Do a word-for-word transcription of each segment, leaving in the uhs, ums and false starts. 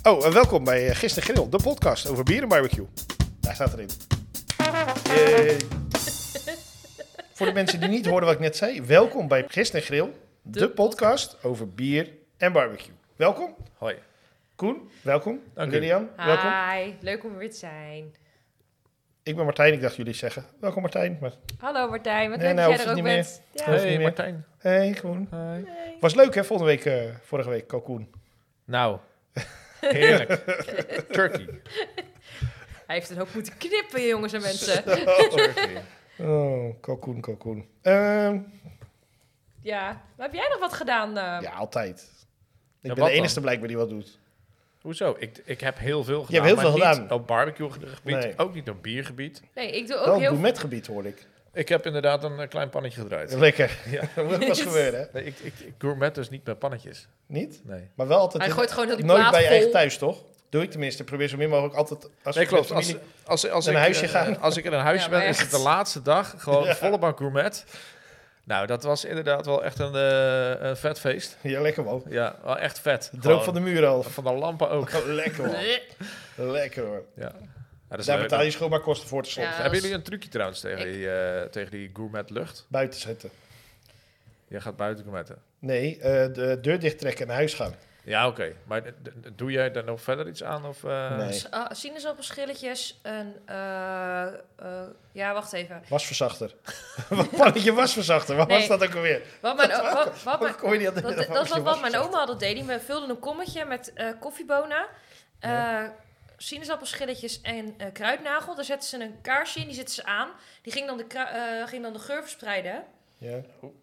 Oh, en welkom bij uh, Gisteren Grill, de podcast over bier en barbecue. Daar staat erin. Yay. Voor de mensen die niet hoorden wat ik net zei, welkom bij Gisteren Grill, de, de podcast over bier en barbecue. Welkom. Hoi. Koen, welkom. Dank Lilian, welkom. Hi, leuk om er weer te zijn. Ik ben Martijn, ik dacht jullie zeggen. Welkom Martijn. Maar... Hallo Martijn, wat Nee, leuk nou, dat jij er ook hoeft het bent. niet Ja. Hoeft niet Hey meer. Martijn. Hey Koen. Hi. Nee. Was leuk hè, volgende week, uh, vorige week, kalkoen. Nou, heerlijk. Turkey. Hij heeft een hoop moeten knippen, jongens en mensen. Turkey. Oh, kalkoen, kalkoen. Uh, Ja, maar heb jij nog wat gedaan? Uh? ja, altijd. Ik Ja, ben wat de enige dan? blijkbaar die wat doet. Hoezo? Ik, ik heb heel veel gedaan. hebt heel veel maar niet gedaan. op barbecue-gebied, Nee. ook niet op biergebied. Nee, ik doe ook Wel een heel gourmetgebied hoorde ik. Ik heb inderdaad een uh, klein pannetje gedraaid. Lekker. Ja. Dat was gebeurd hè? Nee, ik, ik, ik gourmet dus niet met pannetjes. Niet? Nee. Maar wel altijd... Hij in- gooit gewoon heel die nooit plaat bij je vol. eigen thuis, toch? Doe ik tenminste. Probeer zo min mogelijk altijd... Als Nee, ik klopt. met Als, familie- als, als, Naar ik, een huisje eh, gaan. als ik in een huisje Ja, maar ben, is het echt. de laatste dag. Gewoon Ja. volle bak gourmet. Nou, dat was inderdaad wel echt een, uh, een vet feest. Ja, lekker man. Ja, wel echt vet. Droog Gewoon. van de muur al. Van de lampen ook. Oh, lekker man. Lekker hoor. Ja. Ja, dat is Daar leuk. betaal je schoonmaakkosten voor te slot. Ja. Hebben dat is- jullie een trucje trouwens tegen, Ik- die, uh, tegen die gourmet lucht? Buiten zetten. Jij gaat buiten gourmetten. Nee, uh, de deur dicht trekken en naar huis gaan. Ja, oké. Okay. Maar d- d- doe jij daar nog verder iets aan? Of, uh... Nee. S- uh, sinaasappelschilletjes, een... Uh, uh, ja, wacht even. Wasverzachter. Wat pannetje wasverzachter. Wat Nee. was dat ook alweer? Wat mijn, o- wat, wat mijn, Hoe kom je niet aan de dat, middag dat is wat, wat mijn wasverzachter? oma altijd deed. Die vulde een kommetje met uh, koffiebonen, uh, Ja. sinaasappelschilletjes en uh, kruidnagel. Daar zetten ze een kaarsje in, die zetten ze aan. Die ging dan de, kru- uh, ging dan de geur verspreiden. Ja.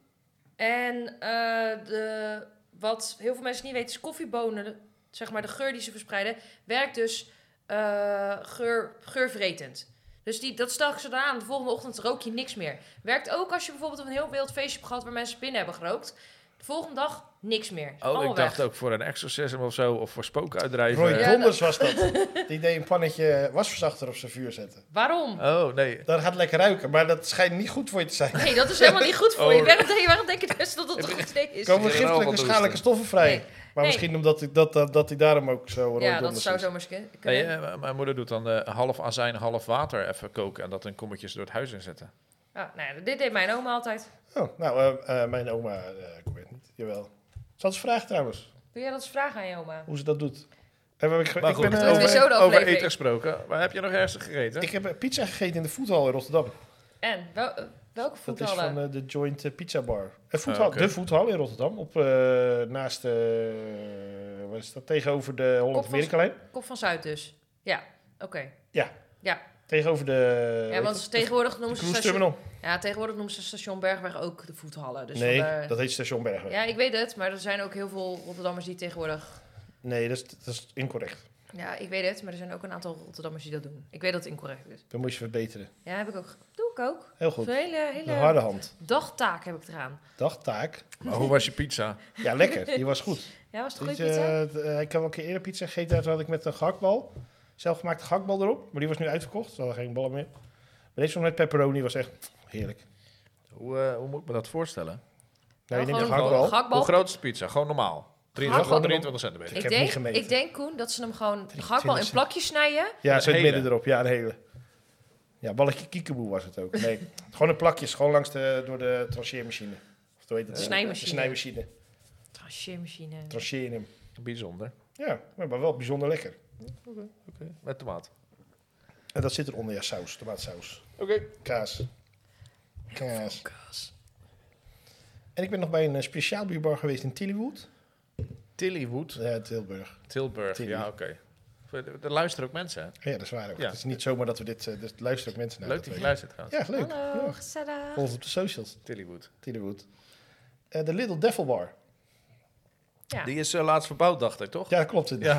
En uh, de, wat heel veel mensen niet weten is koffiebonen, zeg maar de geur die ze verspreiden, werkt dus uh, geur, geurvretend. Dus die, dat stak ze eraan. De volgende ochtend rook je niks meer. Werkt ook als je bijvoorbeeld op een heel wild feestje hebt gehad waar mensen binnen hebben gerookt. De volgende dag niks meer. Oh, Allemaal ik dacht weg. ook voor een exorcism of zo. Of voor spoken uitdrijven. Roy Ja, Donders was dat. Die deed een pannetje wasverzachter op zijn vuur zetten. Waarom? Oh, nee. Dat gaat lekker ruiken, maar dat schijnt niet goed voor je te zijn. Nee, dat is helemaal niet goed voor Oh. je. Waarom, denk- waarom denk je dus dat het een goed idee is? Er komen Is er een giftige, wat schadelijke roesten? stoffen vrij. Nee. Maar Nee. misschien omdat hij dat, dat, dat hij daarom ook zo Roy Ja, dat Donders zou is. zomaar kunnen. nee uh, mijn moeder doet dan uh, half azijn, half water even koken. En dat in kommetjes door het huis inzetten. Ah, nou ja, dit deed mijn oma altijd. Oh, nou, uh, uh, mijn oma, uh, ik weet het niet, jawel. Zal ze vragen trouwens, Wil jij dat eens vragen aan je oma? hoe ze dat doet? En we hebben, ik, Maar ik, goed, ben, uh, het weer over, zo de over aflevering. eten gesproken. Maar heb je nog ergens gegeten? ik heb uh, pizza gegeten in de Voethal in Rotterdam. En, wel, uh, welke Dat is voetballen? van uh, de Joint uh, Pizza Bar. Uh, Voethal, Ah, oké. De Voethal in Rotterdam, op, uh, naast, uh, wat is dat, tegenover de Holland-Amerika-lijn. Kop van Zuid dus. Ja, oké. Okay. Ja. Tegenover de... Ja, want tegenwoordig noemen ze Cruise station, Terminal. ja, tegenwoordig noemen ze station Bergweg ook de voethallen. Dus nee, van de- dat heet Station Bergweg. Ja, ik weet het, maar er zijn ook heel veel Rotterdammers die tegenwoordig... Nee, dat is, dat is incorrect. Ja, ik weet het, maar er zijn ook een aantal Rotterdammers die dat doen. Ik weet dat het incorrect is. Dan moet je verbeteren. Ja, heb ik ook. Doe ik ook. Heel Dat goed. is een hele, Een hele harde hand. dagtaak heb ik eraan. Dagtaak. Maar hoe was je pizza? Ja, lekker. Die was goed. Ja, was het een Weet goede je, pizza? uh, ik heb wel een keer eerder pizza gegeten. Toen had ik met een gehaktbal. Zelfgemaakte gehaktbal erop. Maar die was nu uitverkocht. Ze hadden geen ballen meer. Maar deze was met pepperoni. Was echt heerlijk. Hoe, uh, hoe moet ik me dat voorstellen? Nou, je neemt een gewoon gehaktbal. gehaktbal. Hoe groot is de pizza? Gewoon normaal? drieëntwintig, Gehaktbal. drieëntwintig centimeter. Ik Ik heb niet denk, gemeten. ik denk, Koen, dat ze hem gewoon de twintig gehaktbal in cent. plakjes snijden. Ja, Een zo het hele. midden erop. Ja, een hele. Ja, balletje kiekeboe was het ook. Nee, gewoon een plakjes. Gewoon langs de, door de trancheermachine. Of hoe heet het? De snijmachine. De snijmachine. Trancheermachine. Trancheer hem. Bijzonder. Ja, maar wel bijzonder lekker. Oké, okay. Met tomaat. En dat zit eronder, ja, saus. Tomaatsaus. Oké. Okay. Kaas. Kaas. Kaas. En ik ben nog bij een uh, speciaal bierbar geweest in Tillywood. Tillywood. Ja, Tilburg. Tilburg, Tilly. ja, oké. Okay. Er luisteren ook mensen, hè? Ja, dat is waar ook. Ja. Het is niet zomaar dat we dit... Uh, dus luisteren ook mensen naar. Leuk dat dat je we- luistert trouwens. Ja, leuk. Hallo, Ja. gezellig. Volg ons op de socials. Tillywood. Tillywood. Uh, de Little Devil Bar. Ja. Die is uh, laatst verbouwd, dacht ik, toch? Ja, dat klopt. Ja,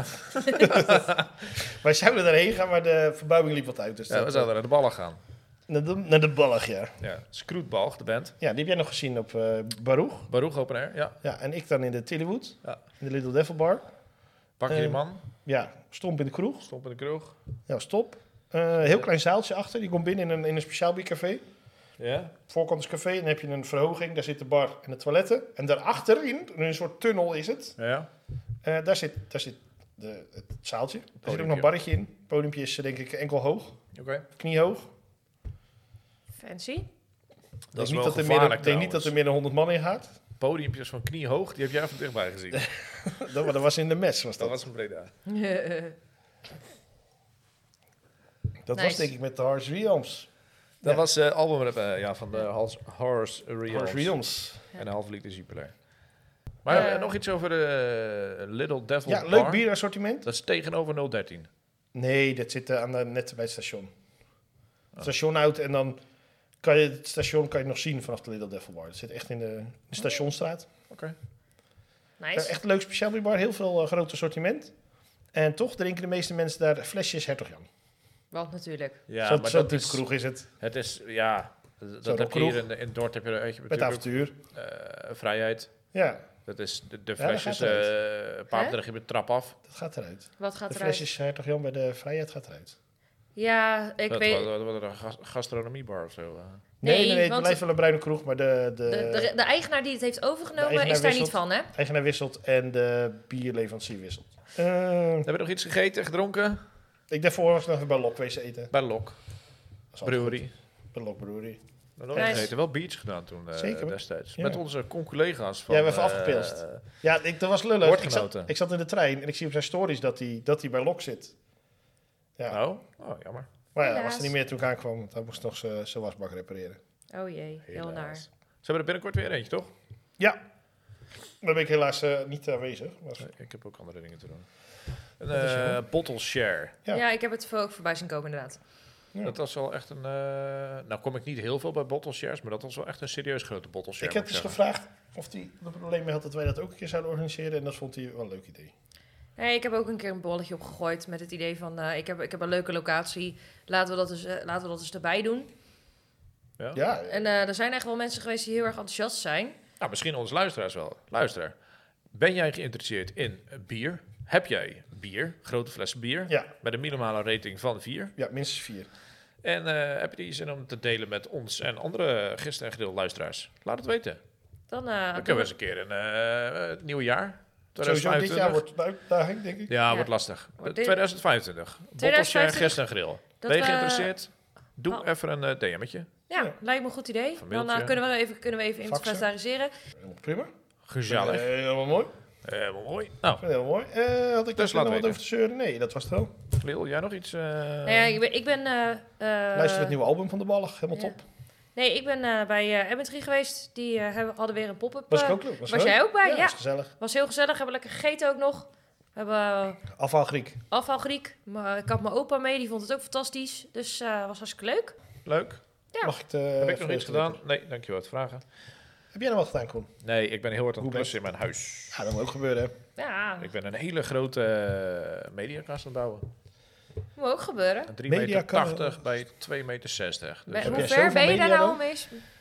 Wij zouden daarheen gaan, maar de verbouwing liep wat uit. Dus ja dat, we zouden naar de ballen gaan. Naar de, naar de ballig, ja. Ja. Skroetbalg, de band. Ja, die heb jij nog gezien op uh, Baruch. Baruch Open Air, ja. Ja, en ik dan in de Tillywood. Ja. In de Little Devil Bar. Pak je Eh, die man, Ja, stomp in de kroeg. stond in de kroeg. Ja, stop. Uh, heel klein zaaltje achter. Die komt binnen in een, in een speciaal biercafé. Ja. Voorkant is café. En dan heb je een verhoging. Daar zit de bar en de toiletten. En daarachter, in een soort tunnel is het. Ja. Uh, daar, zit, daar zit de, het zaaltje. Er zit ook Podiumpje. nog een barretje in. Het podiumpje is denk ik enkel hoog. Oké. Kniehoog. Fancy. Ik Dat denk is niet wel dat er meer, gevaarlijk ik denk niet dat er meer dan honderd man in gaat. Podiumpjes van kniehoog, die heb jij van dichtbij gezien. dat, dat was in de mes. Was dat Dat was een Breda. dat Nice. was denk ik met de Harsh Realms. Dat Ja. was het album uh, ja, van de Hals- Horse Harsh Realms. Realms. En een half liter Jupiler. Maar Eh. uh, nog iets over de uh, Little Devil Ja, Bar. leuk bierassortiment. Dat is tegenover nul dertien. Nee, dat zit eh, aan de, net bij het station. Het station uit en dan kan je het station kan je nog zien vanaf de Little Devil Bar. Dat zit echt in de, de stationstraat. Oké. Nice. Eh, echt een leuk speciaal bierbar, heel veel uh, groot assortiment. En toch drinken de meeste mensen daar flesjes Hertog Jan. Want natuurlijk. Ja, Zo- maar Zo'n dat type is, kroeg is het. het is, ja, dat Zo'n heb je hier kroeg. in, in Dordt heb je, heb je Met natuurlijk avontuur. ook, uh, vrijheid. Ja, Dat is de, de dat flesjes, gaat uh, een paar Hè? terug je de trap af. dat gaat eruit. Wat gaat De eruit? flesjes Hertog Jan bij de Vrijheid gaat eruit. Ja, ik dat weet... was, was er een gas- gastronomiebar of zo. uh. Nee, Nee, nee, nee, het want- blijft wel een bruine kroeg, maar de, de, De, de, de eigenaar die het heeft de overgenomen eigenaar is daar niet wisselt. van, hè? eigenaar wisselt en de bierleverancier wisselt. Uh, Hebben we nog iets gegeten, gedronken? ik daarvoor was nog even bij Lok wezen eten. Bij Lok, Dat is altijd Brewery. goed. Bij Lok Brewery. We nog Nice. niet gegeten. Wel biertjes gedaan toen uh, Zeker. destijds. Ja. Met onze collega's van... Ja, we hebben even uh, afgepilst. Ja, ik, dat was lullig. Ik zat, Woordgenoten. ik zat in de trein en ik zie op zijn stories dat hij dat hij bij Lok zit. Ja. Oh, oh, jammer. Maar ja, Helaas. was er niet meer toen ik aankwam, want hij moest nog zijn zijn wasbak repareren. Oh jee, heel Helaas. naar. Ze hebben er binnenkort weer eentje, toch? Ja, daar ben ik helaas uh, niet aanwezig. Was... Nee, ik heb ook andere dingen te doen. Een Wat is er uh, dan? bottle share. Ja. Ja. ik heb het ook voorbij zien komen, inderdaad. Ja. Dat was wel echt een... Uh, nou kom ik niet heel veel bij bottle shares, maar dat was wel echt een serieus grote bottle share. Ik heb moet dus zeggen. gevraagd of hij er probleem mee had dat wij dat ook een keer zouden organiseren. En dat vond hij wel een leuk idee. Nee, ik heb ook een keer een bolletje opgegooid met het idee van... eh, ik, heb, ik heb een leuke locatie, laten we dat eens, eh, laten we dat eens erbij doen. Ja? Ja, En eh, er zijn echt wel mensen geweest die heel erg enthousiast zijn. Nou, misschien onze luisteraars wel. Luister, ben jij geïnteresseerd in bier? Heb jij bier, grote flessen bier, ja, met een minimale rating van vier? ja, minstens vier. En uh, heb je die zin om te delen met ons en andere Gisteren en Grill luisteraars? Laat het weten. Dan, uh, Dan kunnen we eens een keer een uh, het nieuwe jaar. Sowieso dit jaar wordt het een uitdaging, denk ik. Ja, Ja. wordt lastig. Wordt dit- tweeduizend vijfentwintig. Bottleshare tweeduizend vijfentwintig. Gisteren en Grill. Dat Ben je we- geïnteresseerd? Doe Oh. even een uh, D M'tje. Ja, Ja. lijkt me een goed idee. Of een Dan uh, mailtje. kunnen we even, kunnen we even Faxen. inventariseren. Helemaal prima. Gezellig. Eh, helemaal mooi. Helemaal mooi. Nou, Heel mooi. Eh, had ik Dus daar laat nog wat weten. over te zeuren? Nee, dat was het wel. Lil, jij nog iets? Uh... Nou ja, ik ben... Ik ben uh, uh, Luister het nieuwe album van de Ballig. Helemaal ja. top. Nee, ik ben uh, bij uh, Emmetry geweest. Die uh, hebben, hadden weer een pop-up. Was ik uh, ook leuk. Was, was leuk. jij ook bij? Ja, Ja. was gezellig. Was heel gezellig. Hebben lekker gegeten ook nog. We hebben uh, Afhaal Griek. afvalgriek. Maar ik had mijn opa mee. Die vond het ook fantastisch. Dus uh, was hartstikke leuk. Leuk. Ja. Mag ik de, Heb ik nog vrees iets te gedaan? weten? Nee, dankjewel voor het vragen. Heb jij nog wat gedaan, Koen? Nee, ik ben heel hard aan het Hoe klussen in mijn huis. Ja, dat moet ook gebeuren. hè. Ja, Ik ben een hele grote uh, mediakast aan het bouwen. moet ook gebeuren. Een drie meter Mediakast. tachtig bij twee meter zestig. Dus Bij- heb hoe jij ver zoveel ben je daar media nou dan? mee?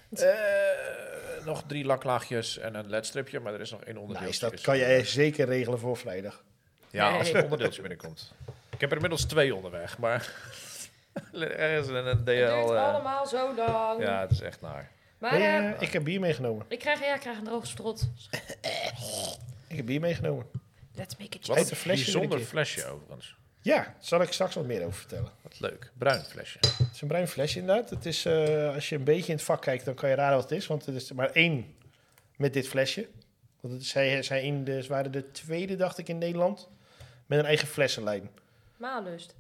Eh, nog drie laklaagjes en een ledstripje, maar er is nog één onderdeel. Nice, dat kan jij zeker regelen voor vrijdag. Ja, Nee. als er een onderdeeltje binnenkomt. Ik heb er inmiddels twee onderweg, maar ergens een een D L. Het duurt eh, allemaal zo lang. ja, het is echt naar. Maar Hey, eh, eh, ik heb bier meegenomen. ik, krijg, ja, ik krijg een droge strot. Ik heb bier meegenomen. Let's make it Wat Uit juicy. een flesje bijzonder weer een flesje overigens. Ja, daar zal ik straks wat meer over vertellen. Wat leuk. Bruin flesje. Het is een bruin flesje inderdaad. Het is, eh, als je een beetje in het vak kijkt, dan kan je raden wat het is. Want het is er maar één met dit flesje. Want het is, zij, zij in de, ze waren de tweede, dacht ik, in Nederland. Met een eigen flessenlijn. Maalust.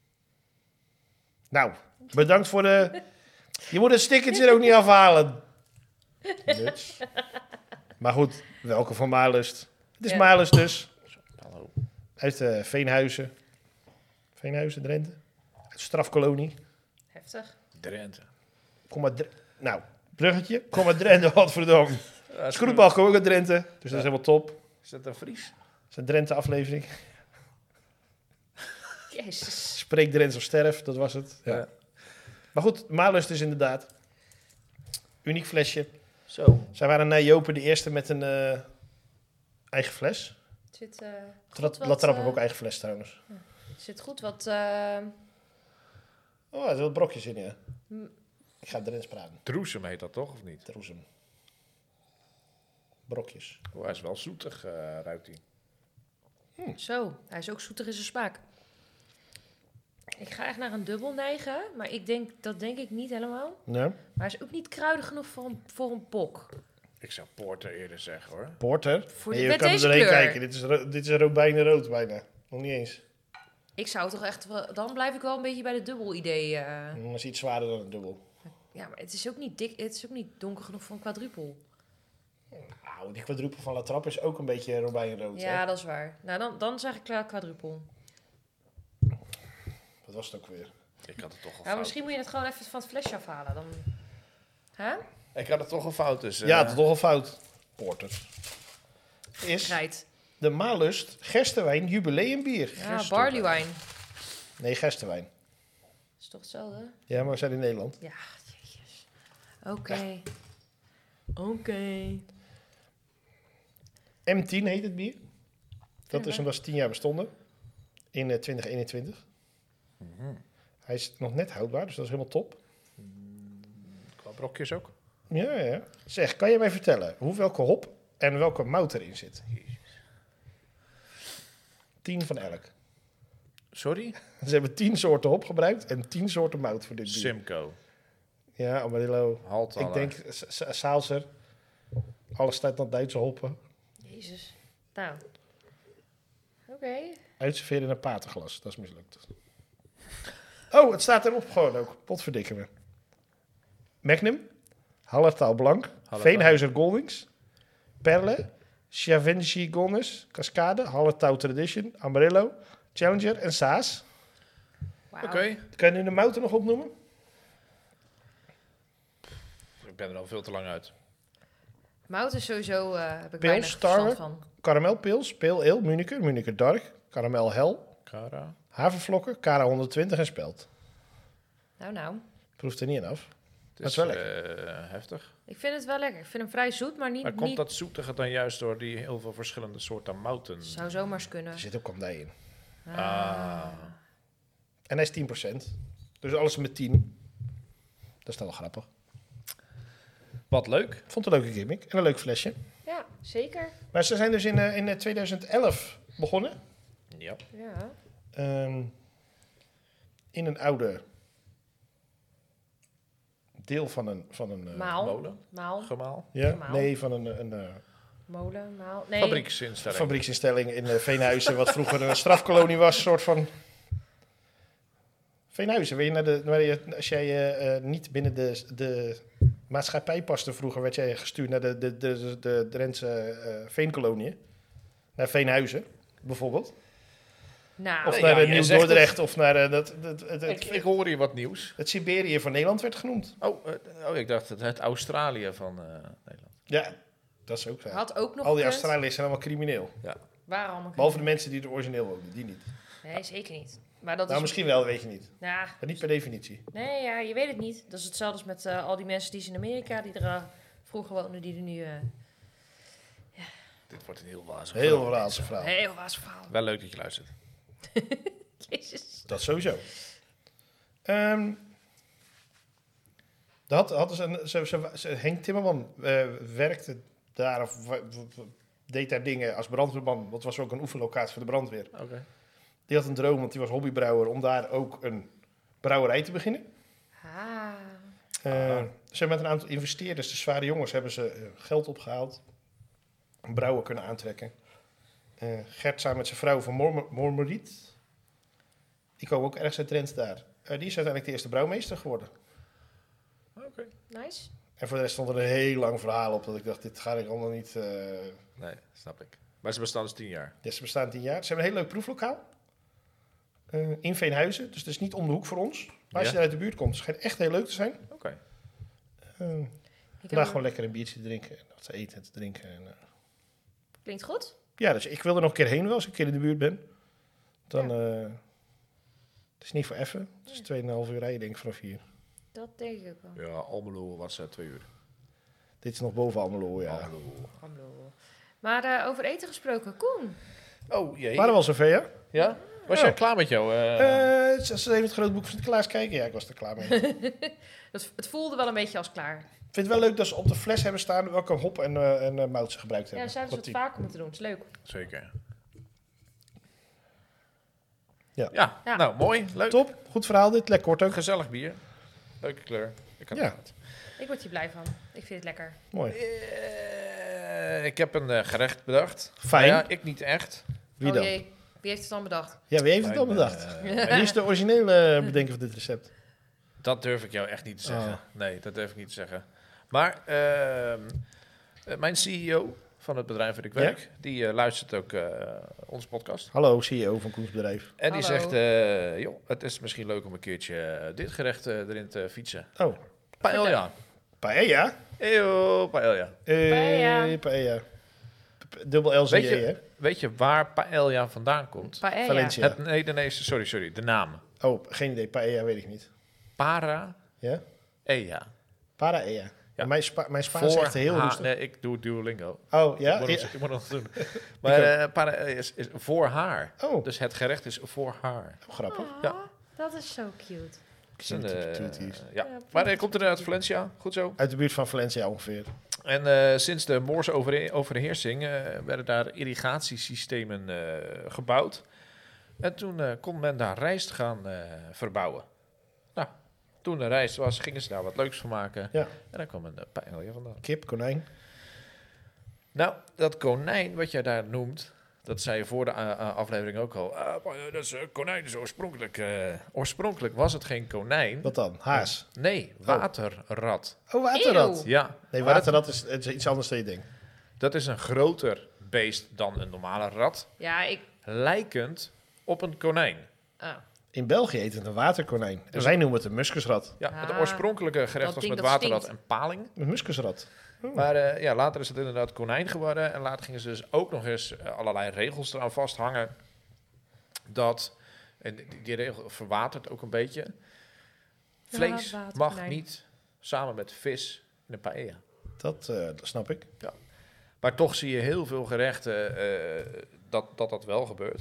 Nou, bedankt voor de... Je moet het stickertje er ook niet afhalen. Nuts. Maar goed, welke van Malust? Het is Ja. Malust dus. Hallo. Uit uh, Veenhuizen. Veenhuizen, Drenthe. Uit Strafkolonie. Heftig. Drenthe. Kom maar Dre- nou, bruggetje. Kom maar Drenthe, Rotterdam. Uh, Scroetbal komt ook uit Drenthe. Dus dat is helemaal top. Is dat een Fries? Dat is een Drenthe aflevering. Jezus. Spreek Drents of sterf, dat was het. Ja. Ja. Maar goed, Malust is inderdaad. Uniek flesje. Zo. Zij waren na Jopen de eerste met een uh, eigen fles. Het zit, uh, Tra- goed wat, La Trappe eh, heeft ook eigen fles trouwens. het zit goed wat... uh, Oh, er zitten wat brokjes in, ja. Mm. Ik ga Drents praten. Droesem heet dat toch, of niet? Troesem. Brokjes. Oh, hij is wel zoetig, uh, ruikt hij. Hm. Zo, hij is ook zoetig in zijn smaak. Ik ga echt naar een dubbel neigen, maar ik denk, dat denk ik niet helemaal. Ja. Maar hij is ook niet kruidig genoeg voor een, voor een pok. Ik zou porter eerder zeggen, hoor. Porter. Voor Nee, de, je met kan er deze doorheen kleur. kijken. Dit is, ro- dit is robijnenrood bijna. Nog niet eens. Ik zou toch echt wel... Dan blijf ik wel een beetje bij de dubbel idee. eh. Dat is iets zwaarder dan een dubbel. Ja, maar het is ook niet dik. Het is ook niet donker genoeg voor een quadrupel. Nou, die quadruppel van La Trappe is ook een beetje robijnenrood. Ja, hè? dat is waar. Nou, dan, dan zeg ik klaar quadrupel. Wat was het ook weer? Ik had het toch al Ja, fout. misschien moet je het gewoon even van het flesje afhalen. Dan... Hè? Ik had het toch al fout, dus... Ja, eh, het is toch al fout. Porter. Is Krijt. de Malust Gerstenwijn jubileumbier. Ja, barley wine. Nee, Gerstenwijn. Is toch hetzelfde? Ja, maar we zijn in Nederland. Ja, jeetjes. Oké. Oké. M tien heet het bier. Dat Ja, is omdat ze tien jaar bestonden. In eh, twintig eenentwintig. mhm. Hij is nog net houdbaar, dus dat is helemaal top. Qua brokjes ook. Ja, ja. Zeg, kan je mij vertellen hoe welke hop en welke mout erin zit? Tien van elk. Sorry? Ze hebben tien soorten hop gebruikt en tien soorten mout voor dit bier. Simcoe. Ja, Amarillo. Halt Ik denk S- S- Saalser. Alles staat dan Duitse hoppen. Jezus. Nou. Oké. Uitserveren in een patenglas. Dat is mislukt. Oh, het staat erop gewoon ook. Potverdikken me. Magnum. Hallertaal Blanc. Hallertaal. Veenhuizer Goldings. Perle. Chavinci Goldness. Cascade. Hallertau Tradition. Amarillo. Challenger en Saas. Wauw. Oké. Kan je nu de mouten nog opnoemen? Ik ben er al veel te lang uit. Mout is sowieso, eh heb ik Pils, weinig tarwe. verstand van. Karamelpils. Pale Ale. Munniker. Munniker Dark. Karamel Hel. Cara. Havervlokken. Cara honderdtwintig en Speld. Nou, nou. Proeft er niet in af. Het is is wel eh, heftig. Ik vind het wel lekker. Ik vind hem vrij zoet, maar niet... Maar komt niet... dat zoetige dan juist door die heel veel verschillende soorten mouten? Zou zomaar eens kunnen. Er zit ook kandij in. Ah. En hij is tien procent. Dus alles met tien. Dat is dan wel grappig. Wat leuk. Ik vond het een leuke gimmick. En een leuk flesje. Ja, zeker. Maar ze zijn dus in, eh, in eh, twintig elf begonnen. Ja. Ja. Ehm, in een oude deel van een... Van een eh, Maal. molen. Maal. Gemaal. ja? Gemaal. Nee, van een, een, eh, Molen. Maal. Nee. Fabrieksinstelling. fabrieksinstelling in eh, Veenhuizen. Wat vroeger een strafkolonie was. Een soort van... Veenhuizen, weet je, naar de, waar je, als jij eh, eh, niet binnen de, de maatschappij paste vroeger, werd jij gestuurd naar de, de, de, de, de Drentse eh veenkoloniën. Naar Veenhuizen, bijvoorbeeld. Nou, Of Nee, naar ja, eh, jij Nieuw-Dordrecht, zegt of naar eh, dat, dat, het, Ik, het, ik hoor hier wat nieuws. het Siberië van Nederland werd genoemd. Oh, eh, oh ik dacht het, het Australië van eh, Nederland. Ja, dat is ook zo. had ook nog Al die gekund. Australiërs zijn allemaal crimineel. Waar allemaal Behalve de gekund. mensen die er origineel wonen, die niet. Nee, zeker niet. Maar dat Nou, is... misschien wel, weet je niet. Ja, Maar niet per definitie. nee, ja, je weet het niet. Dat is hetzelfde als met eh, al die mensen die ze in Amerika, die er eh, vroeger woonden, die er nu... eh Dit wordt een heel wazig Heel verhaal. Raadse verhaal. heel waas verhaal. Wel leuk dat je luistert. Jezus. Dat sowieso. Ehm dat had, hadden ze, een, ze, ze, ze- Henk Timmerman eh, werkte daar of wa- wa- deed daar dingen als brandweerman. Want het was ook een oefenlocatie voor de brandweer. Oké. Die had een droom, want die was hobbybrouwer, om daar ook een brouwerij te beginnen. Ah. Eh, Ze hebben met een aantal investeerders, de zware jongens, hebben ze eh, geld opgehaald. Een brouwer kunnen aantrekken. Eh, Gert samen met zijn vrouw van Morm- Mormeriet. Die komen ook ergens uit Drenthe daar. Eh, die is uiteindelijk de eerste brouwmeester geworden. Oké. Nice. En voor de rest stond er een heel lang verhaal op. Dat ik dacht, dit ga ik allemaal niet... eh Nee, snap ik. Maar ze bestaan dus tien jaar. ja, ze bestaan tien jaar. Ze hebben een heel leuk proeflokaal. eh, in Veenhuizen. Dus het is niet om de hoek voor ons. Maar als Ja. je daar uit de buurt komt, het schijnt echt heel leuk te zijn. Oké. Eh Ik daar heb- gewoon lekker een biertje te drinken. En wat te eten en te drinken. En, eh, Klinkt goed. ja, dus ik wil er nog een keer heen wel, als ik een keer in de buurt ben. Dan... eh, het is niet voor effen. Het is tweeënhalf uur rijden, denk ik, vanaf hier. Dat denk ik ook wel. Ja, Almelo was uh, twee uur. Dit is nog boven Almelo, ja. Almelo. Hallo. Maar eh, over eten gesproken, Koen. Oh, jee. Waren we al zover, ja? Ja? Was Ja. jij klaar met jou? eh? Eh, ze ze even het grote boek van Sinterklaas kijken. Ja, ik was er klaar mee. ik Dat, het voelde wel een beetje als klaar. vind het wel leuk dat ze op de fles hebben staan welke hop en, eh en eh, mout ze gebruikt Ja, hebben. daar zijn ze Wat het die- vaker moeten doen. Het is leuk. Zeker. Ja. Ja, Ja. nou mooi, leuk. Top, goed verhaal dit. Lekker kort ook. Gezellig bier. Leuke kleur. Ik kan Ja. het. Ik word hier blij van. Ik vind het lekker. Mooi. Eh, ik heb een eh, gerecht bedacht. Fijn. Nou ja, ik niet echt. Wie oh dan? jee, wie heeft het dan bedacht? Ja, wie heeft het dan Mijn, bedacht? eh, Wie is de originele bedenker van dit recept? Dat durf ik jou echt niet te zeggen. Oh. Nee, dat durf ik niet te zeggen. Maar ehm, eh, mijn C E O van het bedrijf waar ik Ja? werk, die eh, luistert ook eh, onze podcast. Hallo, C E O van Koens Bedrijf. En die Hallo. zegt, eh, joh, het is misschien leuk om een keertje eh, dit gerecht eh, erin te fietsen. Oh, Paella. paella? Eeuw, paella. Eh, Paella. paella. P- Dubbel L C E, Weet je- hè? Weet je waar paella vandaan komt? Paella. Valencia. Het, nee, nee, nee, sorry, sorry, de naam. Oh, geen idee. Paella weet ik niet. Para Ja? Ea. Para-ea. Ja. Mijn, Spa mijn Spaans is echt heel ha- rustig. Nee, ik doe Duolingo. Oh, ja? ik, moet Ja. nog, ik moet nog doen. Maar ook. eh para is, is voor haar. Oh, Dus het gerecht is voor haar. grappig. Ja. Ah, dat is zo cute. Het is een, Cutie eh, patooties. ja. Ja, Maar hij komt er uit Valencia. Goed zo. Uit de buurt van Valencia ongeveer. En eh, sinds de Moorse over overheersing eh, werden daar irrigatiesystemen eh, gebouwd. En toen eh, kon men daar rijst gaan eh, verbouwen. Nou, toen er rijst was, gingen ze daar wat leuks van maken. Ja. En daar kwam een uh, paella vandaan. Kip, konijn. Nou, dat konijn wat jij daar noemt, dat zei je voor de uh, uh, aflevering ook al. Ah, maar, uh, dat is, uh, konijn is oorspronkelijk. Uh, oorspronkelijk was het geen konijn. Wat dan? Haas. Nee, waterrat. Oh, waterrat. Eeuw. Ja, Nee, maar dat, waterrat is, het is iets anders dan je denkt. dat is een groter beest dan een normale rat. Ja, ik... Lijkend op een konijn. ah. In België heet het een waterkonijn. En Dus- wij noemen het een muskusrat. Ja, het Ah, oorspronkelijke gerecht dat was ding met dat waterrat stinkt. en paling. Een muskusrat. Maar uh, ja, later is het inderdaad konijn geworden. En later gingen ze dus ook nog eens uh, allerlei regels eraan vasthangen. Dat, en die, die regel verwatert ook een beetje. Vlees Ja, water, mag konijn. niet samen met vis in een paella. Dat, uh, dat snap ik. Maar toch zie je heel veel gerechten uh, dat, dat dat wel gebeurt.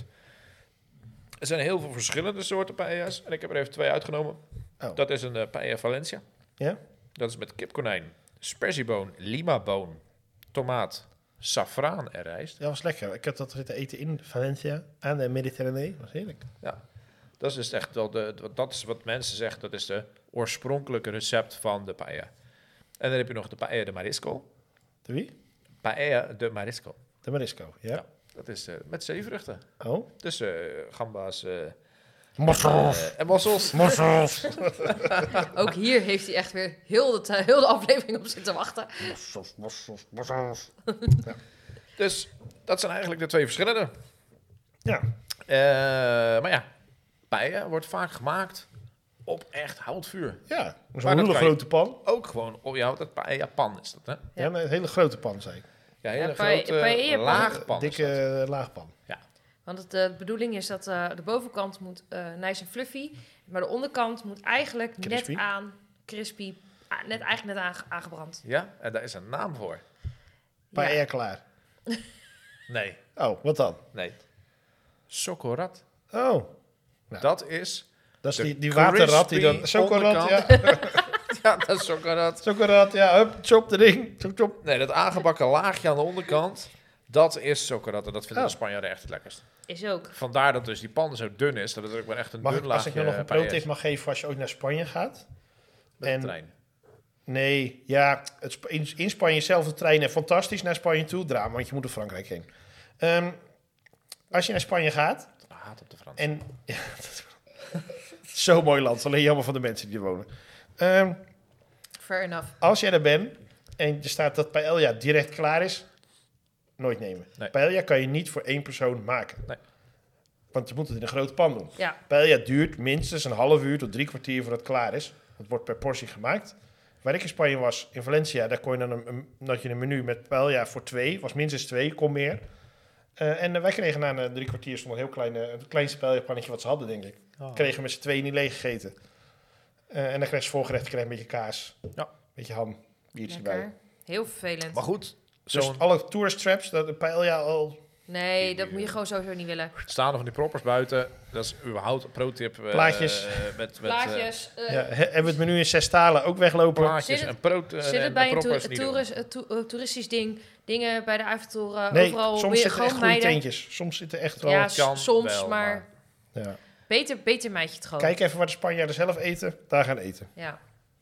Er zijn heel veel verschillende soorten paella's. En ik heb er even twee uitgenomen. Oh. Dat is een uh, paella Valencia. Ja? Dat is met kipkonijn, sperzieboon, limaboon, tomaat, saffraan en rijst. Ja, was lekker. Ik heb dat zitten eten in Valencia aan de Mediterranee. Dat was heerlijk. Dat is dus echt wel de, dat is wat mensen zeggen, dat is de oorspronkelijke recept van de paella. En dan heb je nog de paella de marisco. De wie? Paella de marisco. De Marisco, ja. Ja. Dat is uh, met zeevruchten. Oh. Dus uh, gamba's uh, Mossels. uh, en mossels. Mossels. Ook hier heeft hij echt weer heel de, heel de aflevering op zitten wachten. Mossels, mossels, mossels. Dus dat zijn eigenlijk de twee verschillende. Ja. Uh, maar ja, paella wordt vaak gemaakt op echt houtvuur. Ja, Maar zo'n dat hele kan je- grote pan. Ook gewoon, oh ja, dat paella pan is dat, hè? Ja, een hele grote pan, zei ik. Ja, een hele Ja, paella- grote paella pan. laagpan. is Dikke dat. uh, laagpan. Want het, uh, de bedoeling is dat uh, de bovenkant moet uh, nice en fluffy. Maar de onderkant moet eigenlijk Crispy. net aan, crispy, ah, net, eigenlijk net aange- aangebrand. Ja, en daar is een naam voor. Paella Ja. klaar. Nee, Oh, wat dan? nee. Socorat. Oh, Ja. Dat is... dat is De die, die waterrat die dan... crispy Chocorat, ja. Ja, dat is socorat. Chocorat, ja. Hup, chop erin. Chop, chop. Nee, dat aangebakken laagje aan de onderkant, dat is socorat. En dat vinden Oh. de Spanjaarden echt het lekkerst. Is ook. Vandaar dat dus die pan zo dun is, dat het ook maar echt een Mag dun ik, laagje als ik nou nog een paella pro-tip is. mag geven als je ooit naar Spanje gaat? Met de En- trein. Nee, ja, het, Sp- in, in Spanje zelf de treinen fantastisch naar Spanje toe. Drama, want je moet door Frankrijk heen. Ehm, als je naar Spanje gaat Haat op de Frans. en... Ja, dat- zo mooi land, alleen jammer van de mensen die er wonen. Ehm, Fair enough. als jij er bent en er staat dat paella direct klaar is, nooit nemen. Nee. Paella kan je niet voor één persoon maken. Nee. Want je moet het in een grote pan doen. Ja, Paella duurt minstens een half uur tot drie kwartier voordat het klaar is. Het wordt per portie gemaakt. Waar ik in Spanje was, in Valencia, daar kon je dan een, een, had je een menu met paella voor twee. Was minstens twee, kon meer. Uh, en uh, wij kregen na een drie kwartier stond een heel klein, uh, het kleinste paella-pannetje wat ze hadden, denk ik. Oh. Kregen we met z'n tweeën niet leeg gegeten. Uh, en dan kreeg je voorgerecht, kreeg je een beetje kaas. Ja. Een beetje ham, biertje bij. lekker. Heel vervelend. Maar goed, Dus zo'n alle tourist traps, dat de paella al... Nee, dat moet je gewoon sowieso niet willen. staan er van die proppers buiten. Dat is überhaupt een pro-tip. eh, Plaatjes. eh, met met eh, Plaatjes. eh, Ja, he- hebben we het menu in zes talen ook weglopen? plaatjes Zit en pro eh, Zit en het bij een proppers toer- niet doen. toeris- eh, to- eh, toeristisch ding? Dingen bij de Eiffeltoren, Nee, overal soms weer zitten echt gewoon goede meiden. teentjes. Soms zitten echt wel... Ja, Ja. s- kan soms, wel, maar... maar- Beter, beter meid je het gewoon. Kijk even waar de Spanjaarden zelf eten. Daar gaan eten. Ja.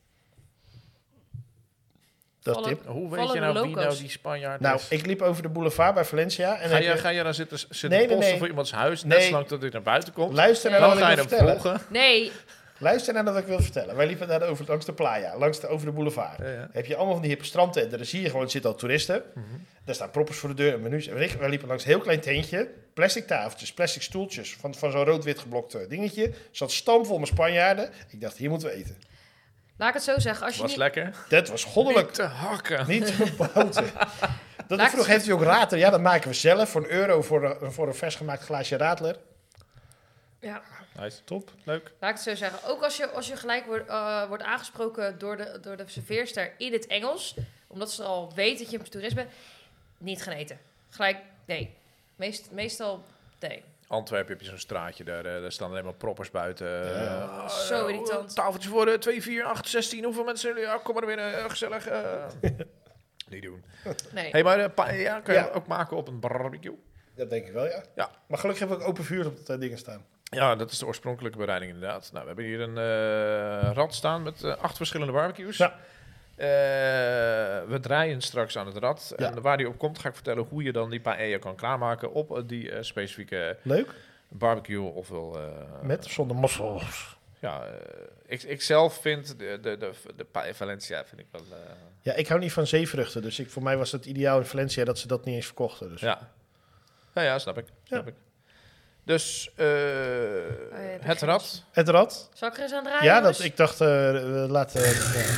Dat is Vallen- tip. Hoe weet Vallen je de nou wie loco's. nou die Spanjaard Nou, is? ik liep over de boulevard bij Valencia. En Ga heb je, je- ga je dan zitten, zitten Nee, nee, posten nee. voor iemands huis, Nee. net zolang tot hij naar buiten komt? Luister naar Nee. wat Dan ik ga wil je hem vertellen. volgen. Nee, Luister naar wat ik wil vertellen. Wij liepen naar de over, langs de playa, langs de, over de boulevard. Ja, ja. Heb je allemaal van die hippe strandtenten. Daar zie je gewoon, zitten al toeristen. Mhm. Daar staan proppers voor de deur en menus. En wij liepen langs een heel klein tentje. Plastic tafeltjes, plastic stoeltjes. Van, van zo'n rood-wit geblokte dingetje. Zat stampvol met Spanjaarden. Ik dacht, hier moeten we eten. laat ik het zo zeggen. Als je Was niet... lekker. Dat was goddelijk. Niet te hakken. Niet te bouten. Dat Laat ik vroeg, ik- heeft u ook rater? Ja, dat maken we zelf. Voor een euro voor een, voor een vers gemaakt glaasje radler. Ja, Nice. Top. Leuk. laat ik het zo zeggen. Ook als je, als je gelijk wordt, eh, wordt aangesproken door de, door de serveerster in het Engels. Omdat ze al weet dat je een toerist bent. Niet gaan eten. Gelijk, nee. Meest, meestal, nee. Antwerpen heb je zo'n straatje, daar, eh, daar staan alleen maar proppers buiten. Ja. Eh, Zo eh, irritant. Tafeltje voor uh, twee, vier, acht, zestien. Hoeveel mensen zijn er? Ja, kom maar weer, eh, gezellig. eh. Niet doen. Nee. Hey, maar uh, paella kan je Ja. ook maken op een barbecue? Dat denk ik wel, ja. Ja. Maar gelukkig hebben we ook open vuur op de dingen staan. Ja, dat is de oorspronkelijke bereiding inderdaad. Nou, we hebben hier een eh, rad staan met eh, acht verschillende barbecues. Ja. Eh, we draaien straks aan het rad. Ja. En waar die op komt, ga ik vertellen hoe je dan die paella kan klaarmaken op eh, die eh, specifieke Leuk. barbecue. Ofwel, eh, Met of zonder mossel. ja, eh, ik, ik zelf vind de, de, de, de paella Valencia vind ik wel... eh, Ja, ik hou niet van zeevruchten. Dus ik, voor mij was het ideaal in Valencia dat ze dat niet eens verkochten. Dus. ja. Ja, ja, snap ik. Snap Ja. ik. Dus eh, heb ik het geen rad. Het rad. Zal ik er eens aan draaien? Ja, dat, jongens? ik dacht, eh, we laten... eh,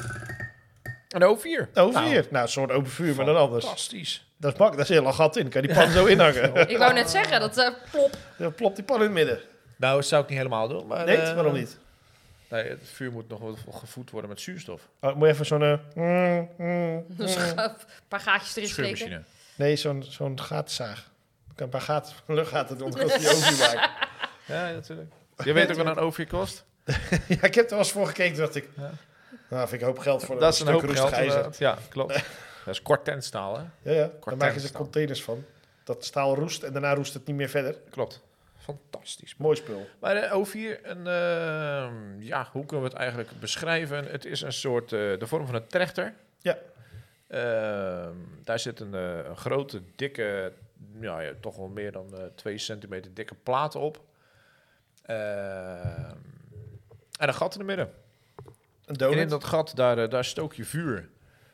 Een O vier. Over hier. Nou, een soort open vuur, maar dan anders. Fantastisch. Dat is mak, daar zit een gat in. Kan je die pan zo inhangen. Ik wou net zeggen, dat eh plop. Dan plopt die pan in het midden. Nou, dat zou ik niet helemaal doen. Maar, Nee, eh, waarom niet? Nee, het vuur moet nog wel gevoed worden met zuurstof. Oh, moet je even zo'n... eh, mm, mm, Dus mm. een paar gaatjes erin steken. Schuurmachine. Nee, zo'n zo'n gatenzaag. Ik kan een paar gaten, luchtgaten doen, als die oven maken. Ja, natuurlijk. Je weet ook wat een O vier kost? Ja, ik heb er wel eens voor gekeken, dacht ik... Ja. Nou, vind ik een hoop geld voor Dat is een hoop roestig geld. ijzer. inderdaad. Ja, klopt. Dat is kort tentstaal, hè? Ja, ja. Daar maken ze tentstaal. containers van. Dat staal roest en daarna roest het niet meer verder. Klopt. Fantastisch. Mooi spul. Maar de O vier, een, eh, ja, hoe kunnen we het eigenlijk beschrijven? Het is een soort, eh, de vorm van een trechter. Ja. Ehm, daar zit een, eh, een grote, dikke, ja, ja, toch wel meer dan eh, twee centimeter dikke plaat op. Ehm, en een gat in het midden. Een En in donut. dat gat, daar, eh, daar stook je vuur.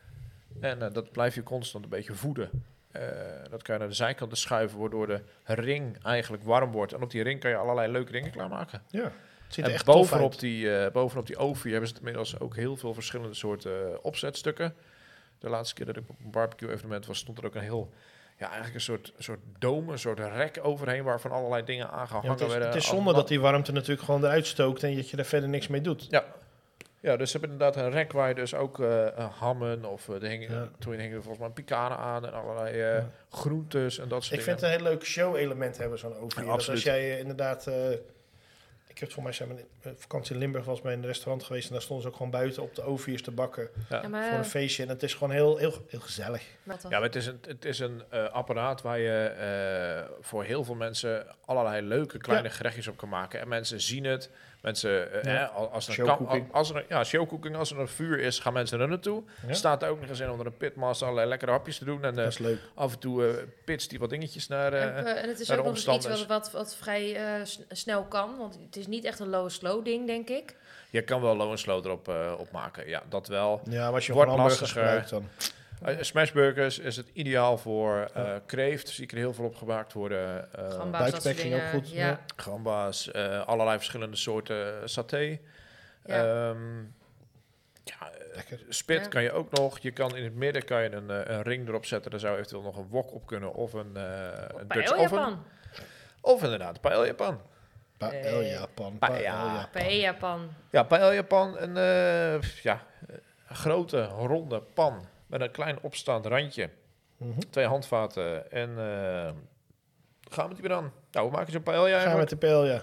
En eh, dat blijf je constant een beetje voeden. Eh, dat kan je naar de zijkanten schuiven, waardoor de ring eigenlijk warm wordt. En op die ring kan je allerlei leuke dingen klaarmaken. Ja, het ziet er En echt tof bovenop uit. die, eh, bovenop die oven hebben ze inmiddels ook heel veel verschillende soorten eh, opzetstukken. De laatste keer dat ik op een barbecue evenement was, stond er ook een heel... Ja, eigenlijk een soort, een soort dome, een soort rek overheen waarvan allerlei dingen aan Ja, gehangen het, is, werden. het is Al- zonde dat die warmte natuurlijk gewoon eruit stookt en dat je er verder niks mee doet. Ja. Ja, dus ze hebben inderdaad een rek waar je dus ook eh, eh, hammen of uh, hingen, Ja. toen hingen er volgens mij pikanen aan en allerlei eh, Ja. groentes en dat soort Ik dingen. vind het een heel leuk show-element hebben, zo'n oven. Ja, dat als absoluut. jij eh, inderdaad... eh, ik heb het voor mij zijn we in vakantie in Limburg was bij een restaurant geweest en daar stonden ze ook gewoon buiten op de oviers te bakken Ja. Ja, voor maar, een feestje. En het is gewoon heel, heel, heel gezellig. wat dan? Ja, maar het is een, het is een eh, apparaat waar je eh, voor heel veel mensen allerlei leuke kleine gerechtjes op kan maken. En mensen zien het. Mensen, eh, Ja. eh, als er een Showcooking. kam- als er een, ja, showcooking, als er een vuur is, gaan mensen er naartoe. Ja. Er staat er ook nog eens in onder een pitmaster allerlei lekkere hapjes te doen. En eh, Dat is leuk. af en toe eh pitst die wat dingetjes naar... eh, en, eh, en het is naar ook de nog eens iets omstanders. wat, wat, wat vrij eh, s- snel kan. Want het is niet echt een low-slow ding, denk ik. je kan wel low en slow erop eh, op maken. Ja, dat wel. Ja, maar als je Wordt gewoon hamburgers lastiger. gebruikt dan. Uh, smashburgers is het ideaal voor uh, kreeft. Zie ik er heel veel op gemaakt worden. Uh, Gamba's, dat soort buikspek ging ook dingen. goed, Ja. ja. Gamba's, uh, allerlei verschillende soorten saté. Ja. Um, ja, uh, Lekker. spit Ja. kan je ook nog. Je kan in het midden kan je een, uh, een ring erop zetten. Daar zou eventueel nog een wok op kunnen. Of een, uh, een Dutch oven. Paella-pan. Of inderdaad, paella-pan. Paella-pan. Paella. Paella-pan. Ja, paella-pan. Een uh, ja, een grote ronde pan met een klein opstaand randje. Mhm. Twee handvaten en uh, gaan we die weer aan. Nou, hoe maak je zo'n paella Gaan we eigenlijk? met de paella.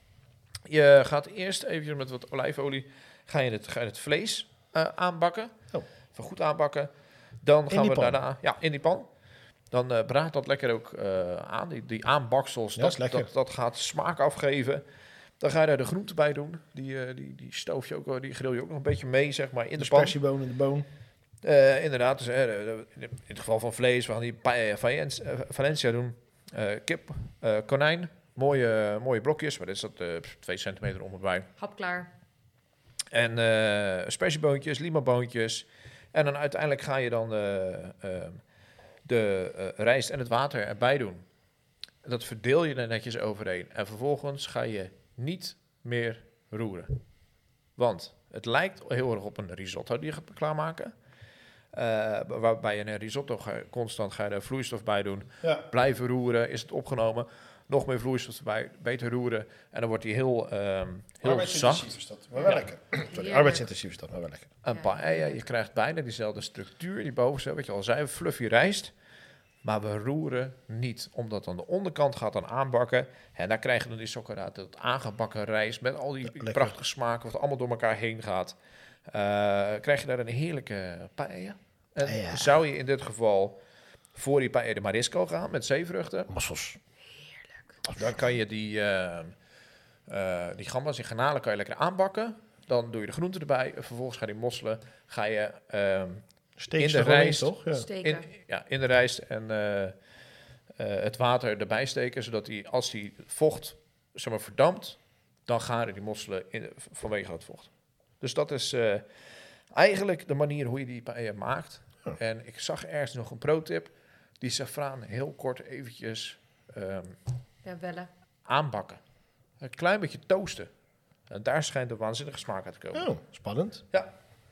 Je gaat eerst even met wat olijfolie ga je het, ga je het vlees uh, aanbakken. Oh. Even goed aanbakken. Dan gaan die we pan? daarna ja, in die pan. Dan uh, braadt dat lekker ook uh, aan. Die, die aanbaksels, Ja, dat, is lekker. dat, dat gaat smaak afgeven. Dan ga je daar de groente bij doen. Die, uh, die, die stoof je ook, wel- die grill je ook nog een beetje mee, zeg maar, in De de pan. spersieboon in de boon. Uh, inderdaad, dus, uh, in het geval van vlees, we gaan die pa- uh, Valencia, uh, Valencia doen. Uh, kip, uh, konijn, mooie, mooie blokjes, maar dit is dat uh, twee centimeter om erbij. Hapklaar. En uh, spersieboontjes, limaboontjes. En dan uiteindelijk ga je dan uh, uh, de uh, rijst en het water erbij doen. En dat verdeel je er netjes overheen. En vervolgens ga je niet meer roeren. Want het lijkt heel erg op een risotto die je gaat klaarmaken. Uh, waarbij je een risotto ga, constant ga je er vloeistof bij doen. Ja. Blijven roeren, is het opgenomen. Nog meer vloeistof erbij, beter roeren. En dan wordt die heel, um, heel Arbeidsintensief zacht. is dat, maar wel Ja. lekker. Sorry, Heerlijk. arbeidsintensief is dat, maar wel lekker. Een Ja. paella, je krijgt bijna diezelfde structuur, die bovenste, wat je al zei, fluffy rijst. Maar we roeren niet, omdat aan de onderkant gaat dan aanbakken. En daar krijg je dan die sokkeraad, dat aangebakken rijst met al die Lekker. prachtige smaken, wat allemaal door elkaar heen gaat. Uh, krijg je daar een heerlijke paella. En Ja. zou je in dit geval voor die paella de marisco gaan met zeevruchten, Mossels. dan kan je die, uh, uh, die gambas, die garnalen kan je lekker aanbakken. Dan doe je de groenten erbij. En vervolgens ga je die mosselen, ga je um, Steek in ze de gewoon in, rijst. toch? Ja. Steken. in, ja, in de rijst en uh, uh, het water erbij steken. Zodat die, als die vocht zeg maar, verdampt, dan garen die mosselen in, vanwege het vocht. Dus dat is uh, eigenlijk de manier hoe je die paella maakt. Oh. En ik zag ergens nog een pro-tip. Die safraan heel kort eventjes um, Ja, bellen. aanbakken. Een klein beetje toasten. En daar schijnt een waanzinnige smaak uit te komen. Oh, spannend. Ja.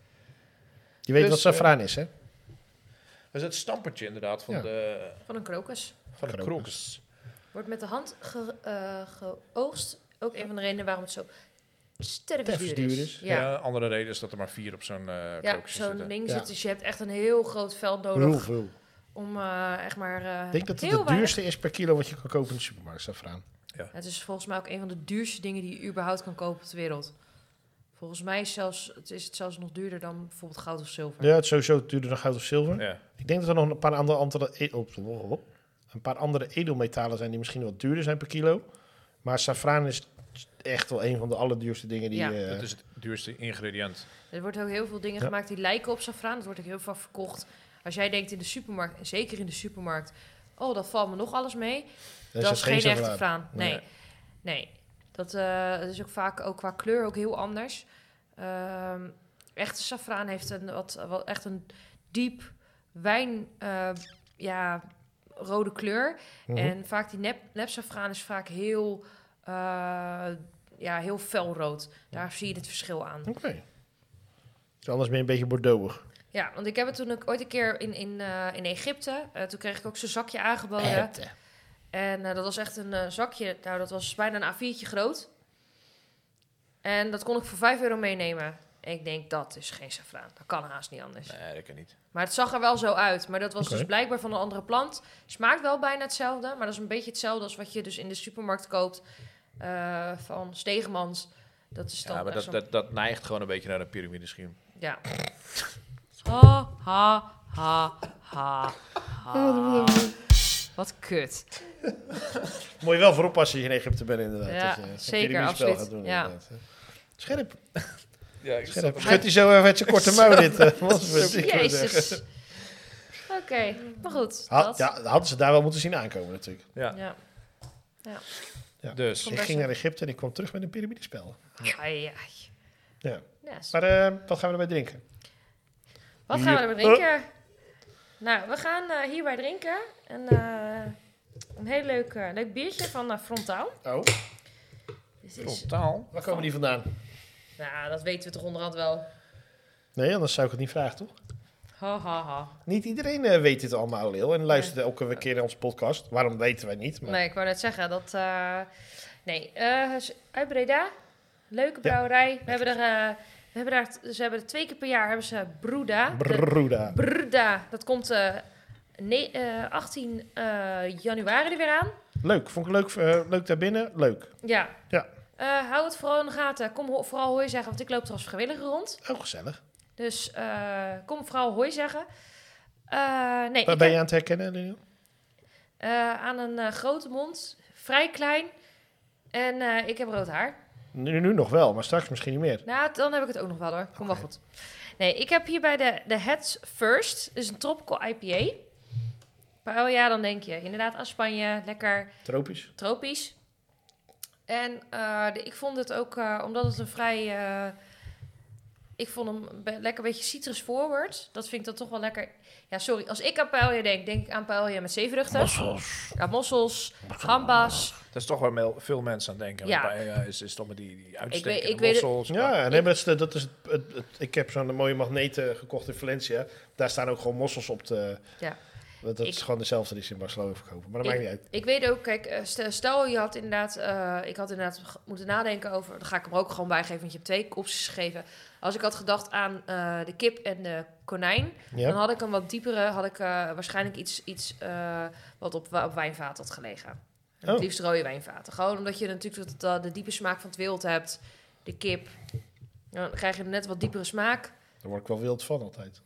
Je weet Dus, wat safraan is, hè? Dat is het stampertje inderdaad van Ja. de, Van een krokus. van de Krokus. krokus. Wordt met de hand ge, uh, geoogst. Ook een van de redenen waarom het zo stervensduur Stervensduur is. is. Ja. Ja, andere reden is dat er maar vier op zo'n uh, ja krokusje zo'n zitten. ding Ja. zit. Dus je hebt echt een heel groot veld Heel nodig veel. om uh, echt maar uh, Ik denk dat het heel het weinig- duurste is per kilo wat je kan kopen in de supermarkt, safraan. Het is volgens mij ook een van de duurste dingen die je überhaupt kan kopen op de wereld. Volgens mij is, zelfs, het is het zelfs nog duurder dan bijvoorbeeld goud of zilver. Ja, het is sowieso duurder dan goud of zilver. Ja. Ik denk dat er nog een paar andere, andere, e- oh, oh, oh. een paar andere edelmetalen zijn die misschien wat duurder zijn per kilo. Maar safraan is echt wel een van de allerduurste dingen die... Ja. eh, Dat is het duurste ingrediënt. Er wordt ook heel veel dingen Ja. gemaakt die lijken op safraan. Dat wordt ook heel veel verkocht. Als jij denkt in de supermarkt, en zeker in de supermarkt... oh, dat valt me nog alles mee. daar Dat zit is geen echte safraan. safraan. Nee, Nee. nee. Dat, uh, dat is ook vaak ook qua kleur ook heel anders. Um, echte safraan heeft een, wat, wat, echt een diep wijn... Uh, ja, rode kleur. Mhm. En vaak die nep, nepsafraan is vaak heel... Uh, ja, heel felrood. Daar zie je het verschil aan. Oké. Okay. Dus anders ben je een beetje bordeauxig. Ja, want ik heb het toen ook ooit een keer in, in, uh, in Egypte. Uh, toen kreeg ik ook zo'n zakje aangeboden. Egypte. En uh, dat was echt een uh, zakje. Nou, dat was bijna een A viertje groot. En dat kon ik voor vijf euro meenemen. En ik denk, dat is geen safraan. Dat kan haast niet anders. Nee, dat kan niet. Maar het zag er wel zo uit. Maar dat was Okay. dus blijkbaar van een andere plant. Smaakt wel bijna hetzelfde. Maar dat is een beetje hetzelfde als wat je dus in de supermarkt koopt. Uh, van Stegemans. Dat is dan Ja, maar echt dat, zo'n- dat, dat neigt gewoon een beetje naar een piramideschiem. Ja. Ha, ha, ha, ha, ha. Wat kut. Moet je wel voorop als je in Egypte bent, inderdaad. Ja, dat je een zeker, piramidespel absoluut. gaat doen, Ja. inderdaad. Scherp. Ja, ik Scherp. Schudt hij zo even met zijn korte mouw dit. Uh, Jezus. Oké, okay, maar goed. Ha, dat. ja, hadden ze daar wel moeten zien aankomen natuurlijk. Ja. Ja. Ja. Dus, Kom Ik best ging wel. naar Egypte en ik kwam terug met een piramidespel. Ai, ai. Ja. Yes. Maar uh, wat gaan we erbij drinken? Wat Hier. gaan we erbij drinken? Nou, we gaan uh, hierbij drinken. En, uh, een heel leuk, uh, leuk biertje van uh, Frontaal. Oh, Dit is, frontaal. waar komen die vandaan? nou, dat weten we toch onderhand wel. Nee, anders zou ik het niet vragen, toch? Ha, ha, ha. Niet iedereen uh, weet dit allemaal, Leel. En luistert elke keer naar onze podcast. Waarom weten wij niet? Maar... Nee, ik wou net zeggen dat... Uh, nee, uh, uit Breda. Leuke brouwerij. We hebben er... Uh, we hebben daar, ze hebben er twee keer per jaar hebben ze Bruda. Bruda. Bruda. Dat komt uh, nee, uh, achttien uh, januari er weer aan. Leuk, vond ik leuk, uh, leuk daarbinnen. Leuk. Ja. Ja. Uh, hou het vooral in de gaten. Kom ho- vooral hoi zeggen, want ik loop er als vrijwilliger rond. Oh, gezellig. Dus uh, kom vooral hoi zeggen. Uh, nee, Waar ik ben je heb, aan het herkennen, Leel? uh, aan een uh, grote mond. Vrij klein. En uh, ik heb rood haar. Nu, nu nog wel, maar straks misschien niet meer. Nou, dan heb ik het ook nog wel hoor. Kom wel goed. Nee, ik heb hier bij de, de Heads First, dus een tropical I P A. Maar oh ja, dan denk je inderdaad aan Spanje, lekker Tropisch. tropisch. En uh, de, ik vond het ook, uh, omdat het een vrij... Uh, ik vond hem be- lekker een beetje citrus forward. Dat vind ik dan toch wel lekker... Ja, sorry. Als ik aan paella denk, denk ik aan paella met zeevruchten. Mossels. Ja, mossels, gambas. Dat is toch waar mel- veel mensen aan denken. Ja. Ja. Paella is, is toch met die, die Ik uitstekende weet- ik weet het- mossels. Ja, nee, maar dat is, de- dat is het, het, het- ik heb zo'n mooie magneten gekocht in Valencia. Daar staan ook gewoon mossels op. Te, Ja. dat dat Ik- is gewoon dezelfde die ze in Barcelona verkopen. Maar dat maakt niet uit. Ik weet ook, kijk, uh, stel, stel je had inderdaad... Uh, ik had inderdaad g- moeten nadenken over... Dan ga ik hem er ook gewoon bijgeven, want je hebt twee opties gegeven. Als ik had gedacht aan uh, de kip en de konijn... Ja? Dan had ik een wat diepere, had ik uh, waarschijnlijk iets, iets uh, wat op, op wijnvaat had gelegen. Oh. Het liefst rode wijnvaten. Gewoon omdat je natuurlijk het, uh, de diepe smaak van het wild hebt. De kip. Dan krijg je een net wat diepere smaak. Daar word ik wel wild van altijd.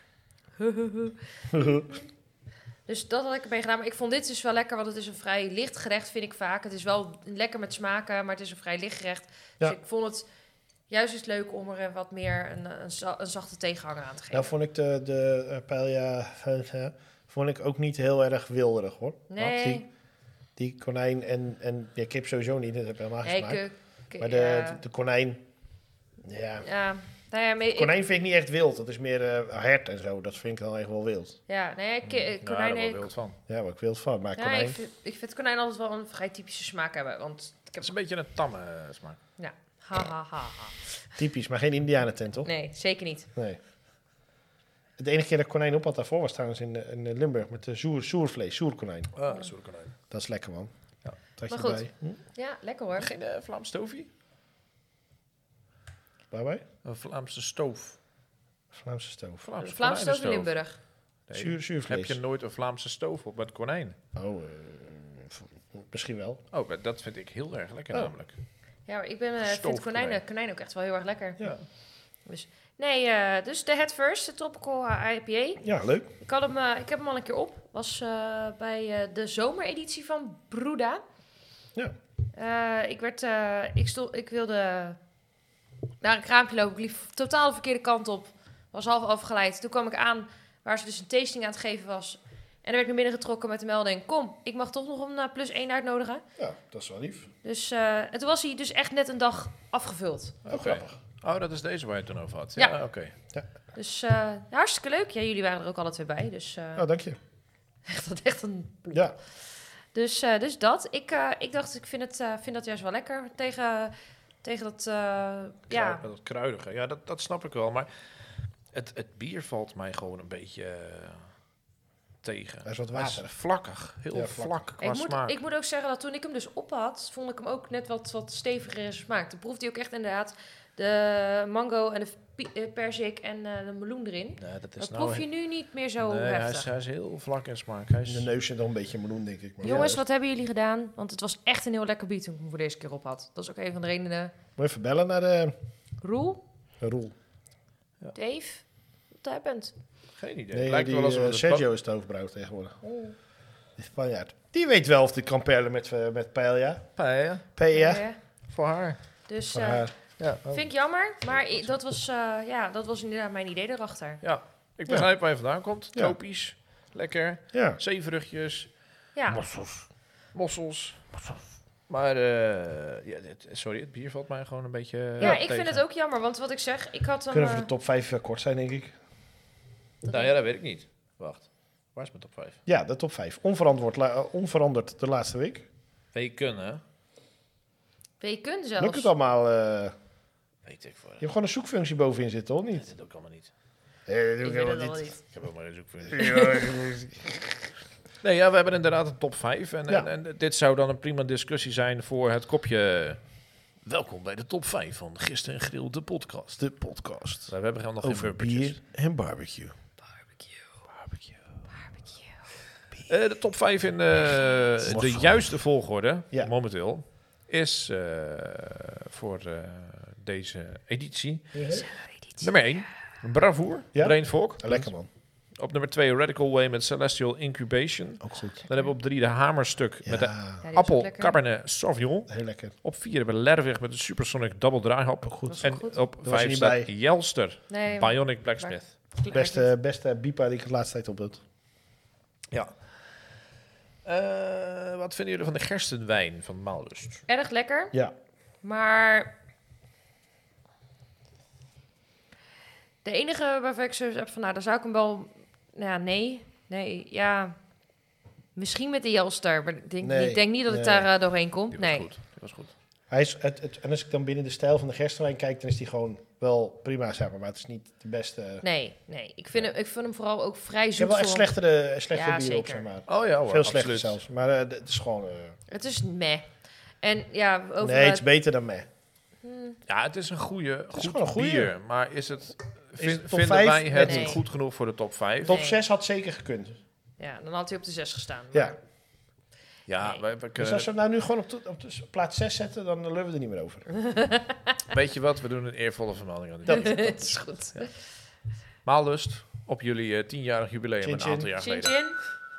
Dus dat had ik erbij gedaan. Maar ik vond dit dus wel lekker, want het is een vrij licht gerecht, vind ik vaak. Het is wel lekker met smaken, maar het is een vrij licht gerecht. Dus Ja. ik vond het juist eens leuk om er wat meer een, een, za- een zachte tegenhanger aan te geven. Nou vond ik de, de uh, paella uh, vond ik ook niet heel erg wilderig hoor. nee, Die, die konijn en, en ja, kip sowieso niet, dat heb ik helemaal geen nee, smaak. ik, ik- Maar de, ja, de, de konijn, ja... ja, nou ja, maar ik- Konijn vind ik niet echt wild. Dat is meer uh, hert en zo. Dat vind ik dan echt wel wild. ja, nee, ik, ik, Ja, konijn, daar nee, wel wild van. Ja, waar ik wild van. Maar ja, konijn... ik, vind, ik vind konijn altijd wel een vrij typische smaak hebben. Want ik Het heb... is een beetje een tamme eh, smaak. Ja, ha, ha, ha, ha. Typisch, maar geen indianentent, toch? Nee, zeker niet. Nee. De enige keer dat ik konijn op had daarvoor was trouwens in, uh, in uh, Limburg met de zoer, zoervlees, zoerkonijn. Ah, sorry, konijn. Dat is lekker, man. Ja. Dat je Maar goed. bij. Hm? Ja, lekker hoor. Geen uh, Vlaamse stoofie? Waarbij? Een Vlaamse stoof. Vlaamse stoof. Vlaamse, Vlaamse stoof in konijnenstoof. Limburg. Nee. Zuur, zuurvlees. Heb je nooit een Vlaamse stoof op met konijn? Oh, uh, v- misschien wel. Oh, maar dat vind ik heel erg lekker Oh. namelijk. Ja, maar ik ben, uh, vind Stoofkonijn. konijnen, konijn ook echt wel heel erg lekker. Ja, Dus, nee, uh, dus de Head First, de Tropical uh, I P A. ja leuk. Ik, had hem, uh, ik heb hem al een keer op. Was uh, bij uh, de zomereditie van Bruda. Ja. Uh, ik, werd, uh, ik, stond, ik wilde naar een kraampje lopen. Ik liep totaal de verkeerde kant op. Was half afgeleid. Toen kwam ik aan waar ze dus een tasting aan het geven was. En dan werd ik naar binnen getrokken met de melding... Kom, ik mag toch nog een uh, plus één uitnodigen. Ja, dat is wel lief. Dus, uh, en toen was hij dus echt net een dag afgevuld. Ook Oké. grappig. Oh, dat is deze waar je het toen over had. Ja. Ja, oké. Dus uh, hartstikke leuk. Ja, jullie waren er ook alle twee bij. Dus uh, Oh, dank je. echt, echt een... Ja, Dus, uh, dus dat. Ik, uh, ik dacht, ik vind, het, uh, vind dat juist wel lekker. Tegen, tegen dat... Uh, ja. Ja. Dat kruidige. Ja, dat, dat snap ik wel. Maar het, het bier valt mij gewoon een beetje uh, tegen. hij is wat Hij is waterig. vlakkig. Heel Ja, vlak vlak. qua Ik moet, smaak. ik moet ook zeggen dat toen ik hem dus op had, vond ik hem ook net wat, wat steviger in zijn smaak. Toen proefde hij ook echt inderdaad de mango en de pi- eh, perzik en uh, de meloen erin. Nee, dat is Dat nou proef je nu niet meer zo nee, hij heftig. is, hij is heel vlak in smaak. Hij is, De neus zit nog een beetje meloen, denk ik. Maar Jongens, ja, wat hebben jullie gedaan? Want het was echt een heel lekker bier toen ik hem voor deze keer op had. Dat is ook een van de redenen. Moet je even bellen naar de Roel, Roel. Dave, wat happened? Geen idee. Nee, het lijkt die, wel alsof eh, het Sergio is de hoofdbrouw tegenwoordig. Die Spanjaard. Die weet wel of die kan perlen met, uh, met paella. paella Paella. Ja, voor haar. dus Voor uh, haar. Ja, vind ik jammer, maar i- dat was, uh, ja, dat was inderdaad mijn idee erachter. ja. Ik begrijp waar je vandaan komt. Ja. Tropisch. Lekker. Ja. Zeevruchtjes. Ja, Mossels. Mossels. Maar, uh, ja, dit, sorry, het bier valt mij gewoon een beetje uh, ja, ik tegen. vind het ook jammer, want wat ik zeg, ik had hem... Kunnen we uh, voor de top vijf uh, kort zijn, denk ik. Nou ja, dat weet ik niet. Wacht. Waar is mijn top vijf? Ja, de top vijf. Onveranderd, la- uh, onveranderd de laatste week. Weken, hè? Bacon Lukt zelfs. het allemaal? uh, Weet ik voor. je hebt gewoon een zoekfunctie bovenin zitten, hoor Nee, niet? dat doe ik allemaal niet. Nee, dat doe Ik ik weet helemaal het allemaal niet. niet. Ik heb ook maar een zoekfunctie. Nee, ja, we hebben inderdaad een top vijf. En, Ja. en, en dit zou dan een prima discussie zijn voor het kopje. Welkom bij de top vijf van Gisteren en Grill, de podcast. De podcast. Nou, we hebben nog geen Over bumpertjes. bier en barbecue. Barbecue. Barbecue. Eh, de top vijf in eh, de juiste volgorde, Ja. momenteel, is eh, voor eh, deze editie. Nummer één, Bravoer, Ja? Brain Fog. Lekker, man. Op nummer twee Radical Way met Celestial Incubation. Ook goed. Dan hebben we op drie de Hamerstuk Ja, met de Ja, die is ook Appel lekker. Cabernet Sauvignon. heel lekker. Op vier hebben we Lerwig met de Supersonic Double Dry Hop. Ook goed. Dat is En ook goed. op was je vijf niet staat bij. Jelster Nee, Bionic Blacksmith. Beste, beste Bipa die ik het laatste tijd op doet. Ja. Eh, wat vinden jullie van de gerstenwijn van Maallust? erg lekker, Ja. maar de enige waarvan ik zo heb van, nou, daar zou ik hem wel, nou ja, nee, nee, ja, misschien met de Jelster, maar ik denk, Nee, ik denk niet dat ik nee. daar eh, doorheen kom. Die was Nee, goed. Die was goed. Hij is, het, het, en als ik dan binnen de stijl van de gerstenwijn kijk, dan is die gewoon wel prima, zeg maar. Maar het is niet de beste. nee, nee. Ik vind, hem, ik vind hem vooral ook vrij Ik zoet. heb wel echt voor- slechtere, slechtere Ja, bieren op, zeker. zeg maar. Oh ja hoor, Veel slechter absoluut. zelfs. Maar eh, d- het is gewoon... eh, Het is meh. En ja, over nee, het is het- beter dan mij. Hmm, Ja, het is een goede, goed gewoon een goeie. bier. Maar is het, vind, het top vinden vijf? wij het Nee. goed genoeg voor de top vijf? Top Nee. zes had zeker gekund. ja, dan had hij op de zes gestaan. Ja. Ja, Nee. wij, wij Dus kunnen... als we hem nou nu gewoon op, de- op de s- plaats zes zetten, dan lullen we er niet meer over. Weet je wat? We doen een eervolle vermelding aan Dat- dit. Het is goed. Maallust op jullie eh, tienjarig jubileum Chin een chin. aantal jaar Chin geleden. chin.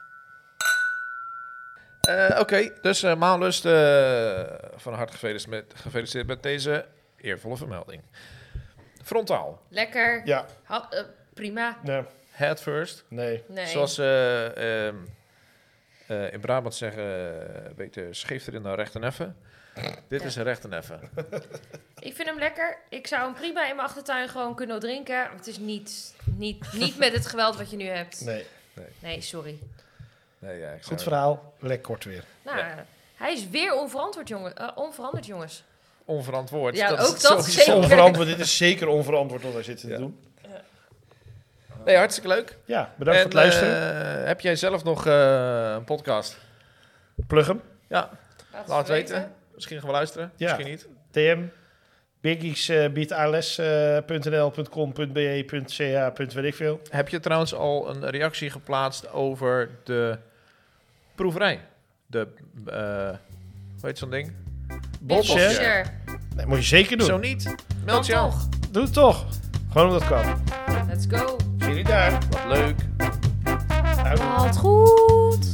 Eh, Oké, dus eh Maallust, eh, van harte gefeliciteerd met, gefeliciteerd met deze eervolle vermelding. Frontaal, Lekker. Ja, Ha- eh, prima. nee, head first. nee. Nee. Zoals eh, ehm, eh, in Brabant zeggen, uh, beter scheef erin dan recht en effen. Dit Ja. is een recht en effen. Ik vind hem lekker. Ik zou hem prima in mijn achtertuin gewoon kunnen drinken. Het is niet, niet, niet met het geweld wat je nu hebt. nee. Nee, sorry. Nee, ja, ik zou- Goed verhaal, lekker kort weer. Nou, Ja. hij is weer onverantwoord, jongen. eh, onveranderd, jongens. Onverantwoord. Ja, is ook het dat sowieso. zeker. Onverantwoord, dit is zeker onverantwoord wat wij zitten te Ja. doen. Nee, hartstikke leuk. Ja, bedankt En, voor het luisteren. eh, heb jij zelf nog eh, een podcast? Plug hem. Ja, Laat laat het weten. Misschien gaan we luisteren, Ja. misschien niet. D M. Biggies, uh, beat A L S punt N L punt com punt B E punt C H punt weet ik veel. Heb je trouwens al een reactie geplaatst over de proeverij? De, eh hoe heet zo'n ding? Botshare? Share. Nee, moet je zeker doen. Zo niet? Dan Meld je aan. toch. Doe het toch. Gewoon omdat het kan. Let's go. Zie jullie daar. Wat leuk. Houdoe. Haalt goed.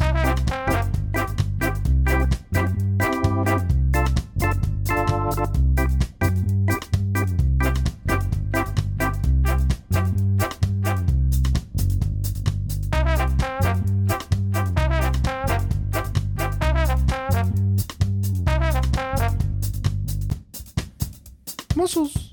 Mossels.